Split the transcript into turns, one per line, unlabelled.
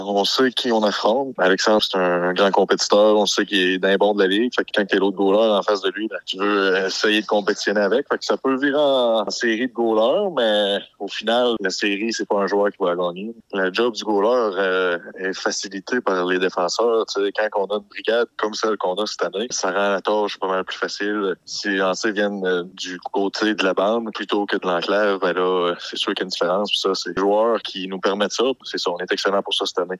On sait qui on affronte. Alexandre, c'est un grand compétiteur. On sait qu'il est d'un bon de la ligue. Fait que quand il y a l'autre goaler en face de lui, tu veux essayer de compétitionner avec. Fait que ça peut virer en série de goalers, mais au final, la série, c'est pas un joueur qui va gagner. Le job du goaler est facilité par les défenseurs. Tu sais, quand on a une brigade comme celle qu'on a cette année, ça rend la tâche pas mal plus facile. Si les lancers viennent du côté de la bande plutôt que de l'enclave, ben là, c'est sûr qu'il y a une différence. Puis ça, c'est les joueurs qui nous permettent ça. C'est ça, on est excellent pour ça cette année.